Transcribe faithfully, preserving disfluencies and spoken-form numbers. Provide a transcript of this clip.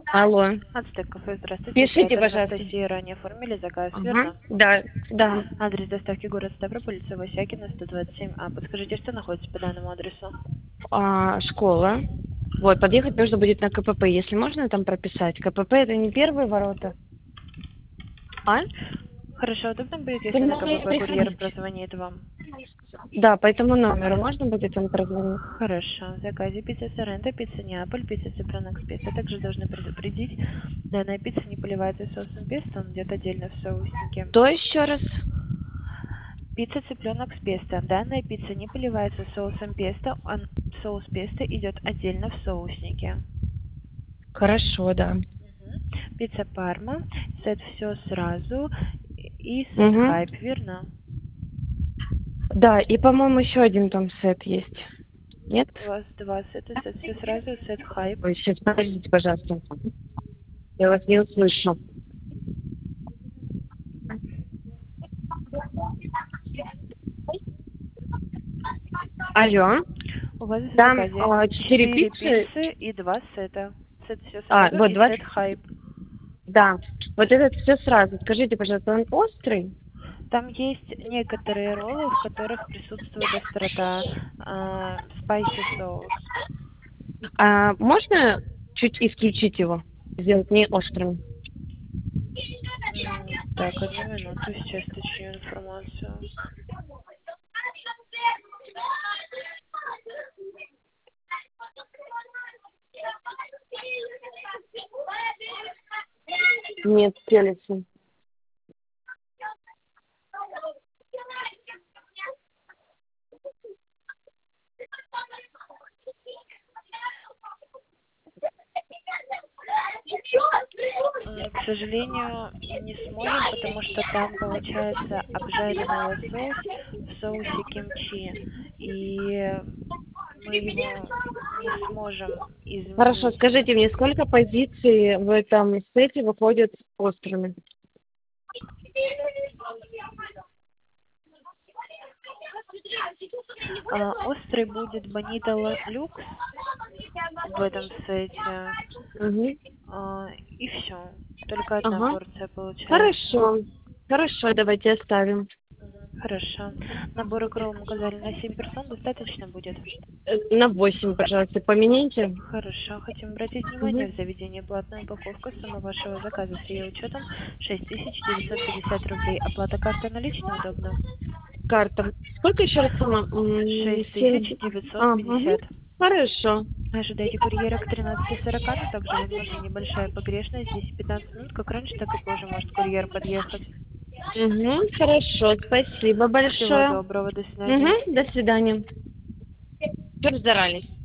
Алло. Ацтек кафе, здравствуйте. Пишите, Оператор пожалуйста. Анастасия, ранее оформили заказ, Ага. верно? Да, да. Адрес доставки город Ставрополь, улица Васякина, сто двадцать семь А. Подскажите, что находится по данному адресу? А, школа. Вот, подъехать нужно будет на КПП. Если можно там прописать. КПП это не первые ворота. А? Хорошо, удобно будет, Вы если на можете КПП курьер приходить. прозвонит вам? Да, по этому номеру можно будет там прозвонить? Хорошо. В заказе пицца Соренто, пицца Неаполь, пицца Цыпленок с песто. Также должны предупредить, данная пицца не поливается соусом песто, он идет отдельно в соуснике. То еще раз. Пицца цыпленок с песто. Данная пицца не поливается соусом песто, он, соус песто идет отдельно в соуснике. Хорошо, да. Мгм. Пицца Парма, сет все сразу и сет Угу. хайп, верно? Да, и, по-моему, еще один там сет есть. Нет? У вас два сета, сет все сразу, сет хайп. Ой, сейчас, подождите, пожалуйста. Я вас не услышу. Алло. У вас в Там заказе а, четыре четыре пиццы. пиццы и два сета. Сет все А, сразу вот и два. сет хайп. Да. Вот этот все сразу. Скажите, пожалуйста, он острый? Там есть некоторые роллы, в которых присутствует острота, спайси соус. А можно чуть исключить его? Сделать не острым? Так, одну минуту, сейчас уточню информацию. Нет, телится. М, К сожалению, не сможем, потому что там получается обжаренный лосось в соусе кимчи, и мы его не сможем Хорошо, изменить. скажите мне, сколько позиций в этом сете выходят острыми? А, острый будет Bonito Лу- люкс в этом сете, Угу. а, и все. Только одна Ага. порция получается. Хорошо. Хорошо, давайте оставим. Мгм. Хорошо. Набор икру мы указали на семь персон, достаточно будет? Э, На восемь, пожалуйста, поменяйте. Хорошо. Хотим обратить внимание, Угу. в заведении платная упаковка, сумма вашего заказа с ее учетом шесть тысяч девятьсот пятьдесят рублей. Оплата картой наличной удобно? Карта. Сколько еще раз сумма? М, шесть тысяч семь. девятьсот А, угу. пятьдесят. Хорошо. Ожидайте курьера к тринадцати сорока, но также возможна небольшая погрешность, десять-пятнадцать минут, как раньше, так и позже может курьер подъехать. Угу. Хорошо, спасибо Всего большое. доброго, до свидания. Угу. До свидания. Что старались?